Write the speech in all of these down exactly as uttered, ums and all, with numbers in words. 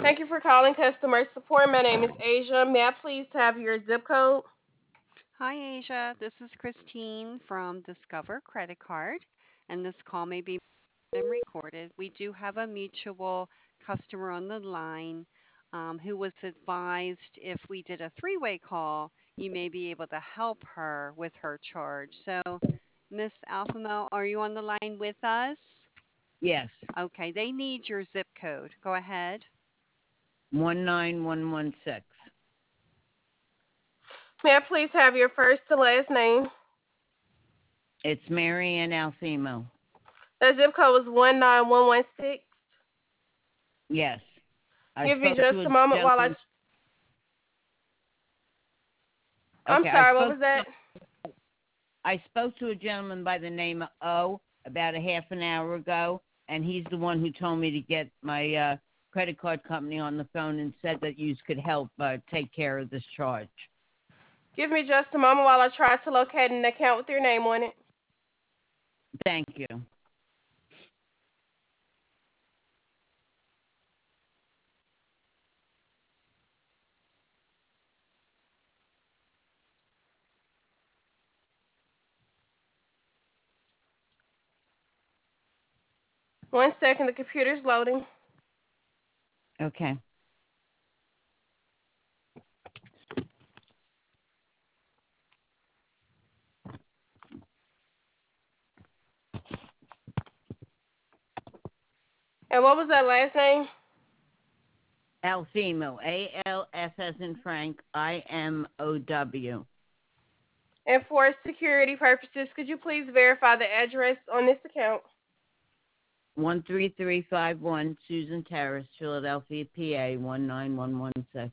Thank you for calling customer support. My name is Asia. May I please have your zip code? Hi, Asia. This is Christine from Discover Credit Card, and this call may be recorded. We do have a mutual customer on the line um, who was advised if we did a three way call, you may be able to help her with her charge. So, Miss Alphamo, are you on the line with us? Yes, Okay, they need your zip code. Go ahead. one nine one one six. May I please have your first to last name? It's Mary Ann Alfimo. The zip code is one nine one one six. Yes. I Give me spoke just to a a moment while I. gentleman. I'm Okay, I sorry, what spoke was that? I spoke to a gentleman by the name of O about a half an hour ago, and he's the one who told me to get my uh, credit card company on the phone and said that you could help uh, take care of this charge. Give me just a moment while I try to locate an account with your name on it. Thank you. One second, the computer's loading. Okay. And what was that last name? Alfimo, A L F as in Frank, I M O W. And for security purposes, could you please verify the address on this account? one three three five one Susan Terrace, Philadelphia, P A one nine one one six.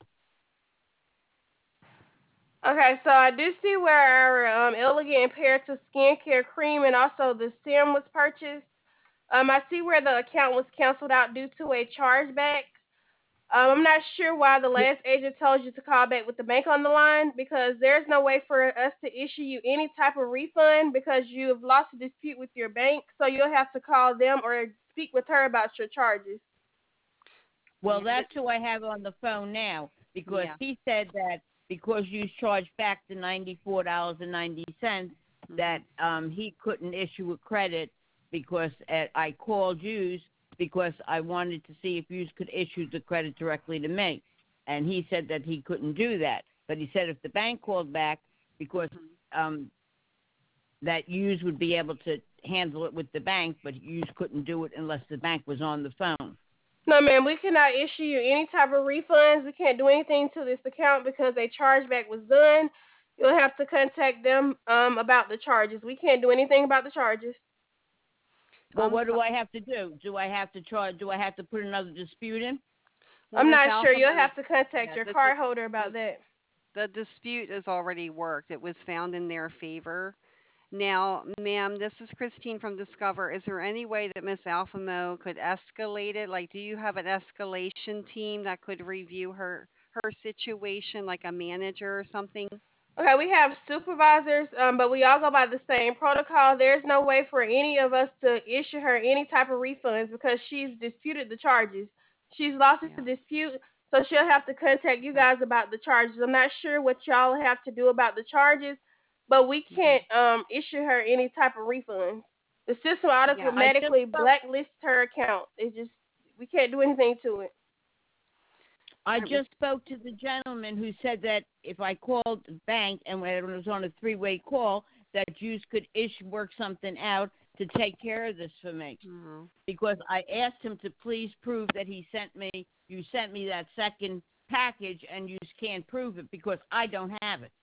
Okay, so I do see where our um, Elegant Imperative skincare cream and also the serum was purchased. Um, I see where the account was canceled out due to a chargeback. Um, I'm not sure why the last agent told you to call back with the bank on the line because there's no way for us to issue you any type of refund because you have lost a dispute with your bank. So you'll have to call them or speak with her about your charges. Well, Yeah, that's th- who I have on the phone now because yeah. he said that because you charged back the ninety-four dollars and ninety cents, that Mhm. um, he couldn't issue a credit because uh, I called you because I wanted to see if you could issue the credit directly to me. And he said that he couldn't do that. But he said if the bank called back because Mhm. um, that yous would be able to handle it with the bank, but yous couldn't do it unless the bank was on the phone. No, ma'am, we cannot issue you any type of refunds. We can't do anything to this account because a chargeback was done. You'll have to contact them um, about the charges. We can't do anything about the charges. Well, Um, what so, do I have to do? Do I have to charge? Do I have to put another dispute in? well, I'm Miss not sure. You'll Alphamo, have to contact yeah, your the, card dis- holder about the that. the dispute is already worked. It was found in their favor. Now, ma'am, this is Christine from Discover. Is there any way that Miss Alphamo could escalate it? Like, do you have an escalation team that could review her her situation, like a manager or something? Okay, we have supervisors, um, but we all go by the same protocol. There's no way for any of us to issue her any type of refunds because she's disputed the charges. She's lost a Yeah. dispute, so she'll have to contact you Okay. guys about the charges. I'm not sure what y'all have to do about the charges, but we Hmm. can't um, issue her any type of refunds. The system Yeah. I just automatically spoke. blacklists her account. It's just we can't do anything to it. I All right, Miss. just spoke to the gentleman who said that if I called the bank and when it was on a three-way call, that you could ish work something out to take care of this for me. Oh. Because I asked him to please prove that he sent me, you sent me that second package, and you can't prove it because I don't have it.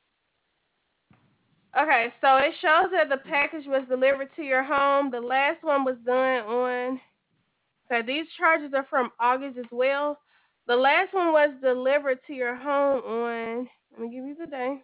Okay, so it shows that the package was delivered to your home. The last one was done on. Okay, these charges are from August as well. The last one was delivered to your home on. Let me give you the day.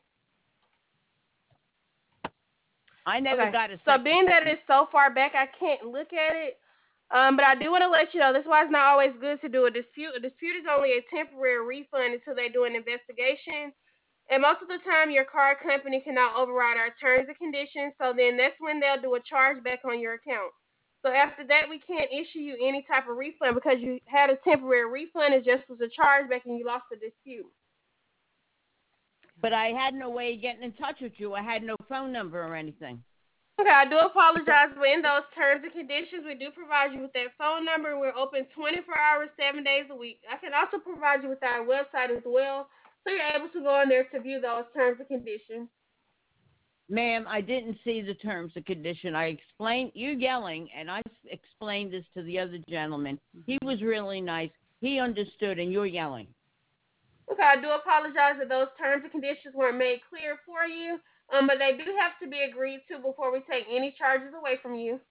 I never Okay, got a so second being that package. it's so far back, I can't look at it. Um, but I do want to let you know this is why it's not always good to do a dispute. A dispute is only a temporary refund until they do an investigation. And most of the time, your card company cannot override our terms and conditions. So then that's when they'll do a chargeback on your account. So after that, we can't issue you any type of refund because you had a temporary refund. It just was a chargeback and you lost the dispute. But I had no way of getting in touch with you. I had no phone number or anything. Okay, I do apologize, but in those terms and conditions, we do provide you with that phone number. We're open twenty-four hours, seven days a week. I can also provide you with our website as well, so you're able to go on there to view those terms and conditions. Ma'am, I didn't see the terms and condition. I explained, you yelling, and I explained this to the other gentleman. He was really nice. He understood, and you're yelling. Okay, I do apologize that those terms and conditions weren't made clear for you, um, but they do have to be agreed to before we take any charges away from you.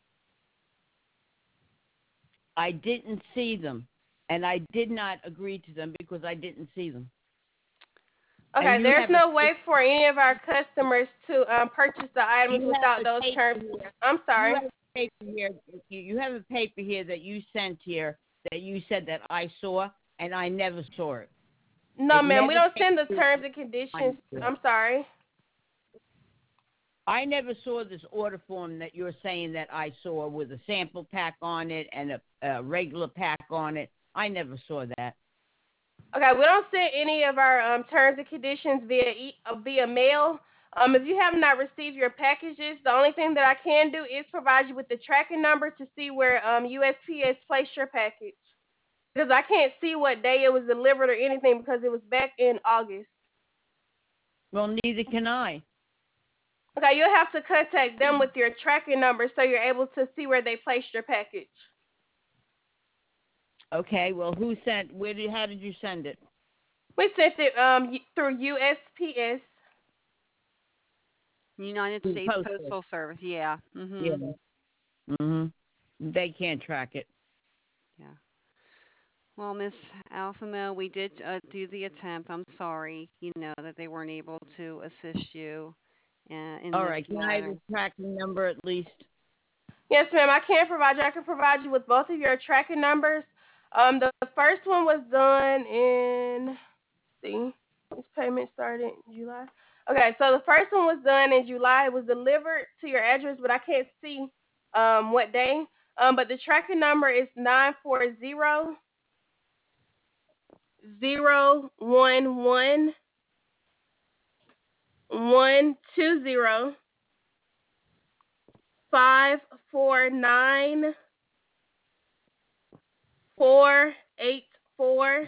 I didn't see them, and I did not agree to them because I didn't see them. Okay, And you there's have no a, way for any of our customers to um, purchase the items you have without a those paper terms. here. I'm You sorry. have a paper here. You you have a paper here that you sent here that you said that I saw, and I never saw it. No, It ma'am, we never don't came send the through. terms and conditions. I'm sorry. I never saw this order form that you're saying that I saw with a sample pack on it and a, a regular pack on it. I never saw that. Okay, we don't send any of our um, terms and conditions via e- uh, via mail. Um, if you have not received your packages, the only thing that I can do is provide you with the tracking number to see where um, U S P S placed your package. Because I can't see what day it was delivered or anything because it was back in August. Well, neither can I. Okay, you'll have to contact them with your tracking number so you're able to see where they placed your package. Okay, well, who sent, where did, how did you send it? We sent it um, y- through U S P S. United Who States posted? Postal Service. Yeah. Mhm. Yeah. Mhm. They can't track it. Yeah. Well, Miss Alfamo, we did uh, do the attempt. I'm sorry, you know, that they weren't able to assist you uh, in All this right, can I have matter. the tracking number at least? Yes, ma'am. I can provide you. I can provide you with both of your tracking numbers. Um, the first one was done in. Let's see, this payment started in July. Okay, so the first one was done in July. It was delivered to your address, but I can't see um what day. Um, but the tracking number is nine four zero zero one one one two zero five four nine four eight four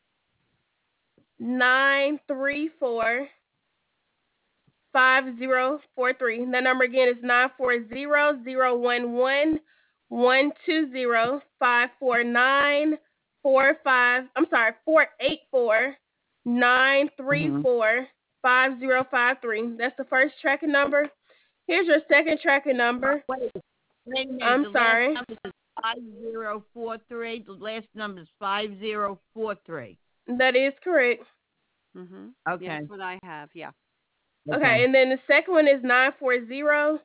nine three four five zero four three. The number again is nine four zero zero one one one two zero five four nine four five. I'm sorry, four eight four nine three Mhm. four five zero five three. That's the first tracking number. Here's your second tracking number. Wait, wait a minute. I'm The last sorry. number is five zero four three. The last number is five zero four three. That is correct. Mhm. Yeah, Okay. that's what I have. Yeah. Okay, Okay. and then the second one is nine four zero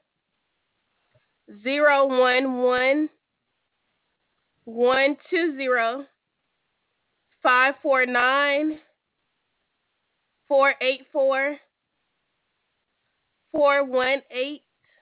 zero one one one two zero five four nine four eight four four one eight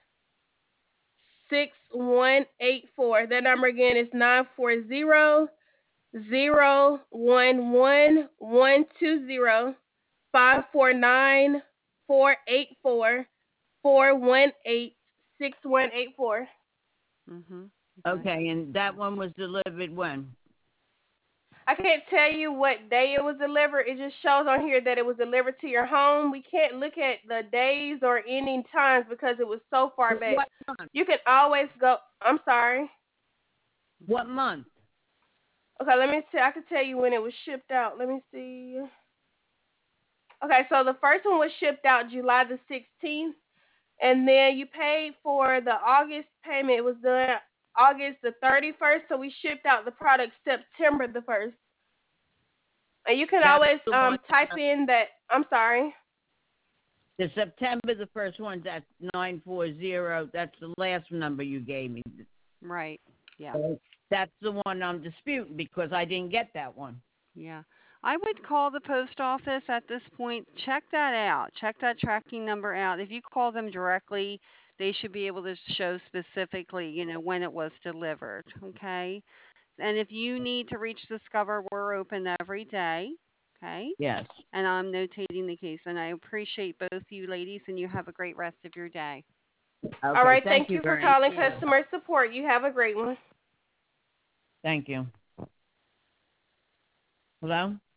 six one eight four. That number again is nine four zero zero one one one two zero five four nine four eight four four one eight six one eight four. Mhm. Okay. Okay, and that one was delivered when? I can't tell you what day it was delivered. It just shows on here that it was delivered to your home. We can't look at the days or any times because it was so far back. What month? You can always go. I'm sorry. What month? Okay, let me see. I can tell you when it was shipped out. Let me see. Okay, so the first one was shipped out July the sixteenth, and then you paid for the August payment. It was done August the thirty-first, so we shipped out the product September the first. And you can That's always the um one. type in that. I'm sorry. The September, the first one, that's nine four zero. That's the last number you gave me. Right. Yeah. That's the one I'm disputing because I didn't get that one. Yeah. I would call the post office at this point. Check that out. Check that tracking number out. If you call them directly, they should be able to show specifically, you know, when it was delivered. Okay. And if you need to reach Discover, we're open every day. Okay. Yes. And I'm notating the case. And I appreciate both you ladies, and you have a great rest of your day. All Okay. right. Thank Thank you you for very calling Thank you. customer support. You have a great one. Thank you. Hello?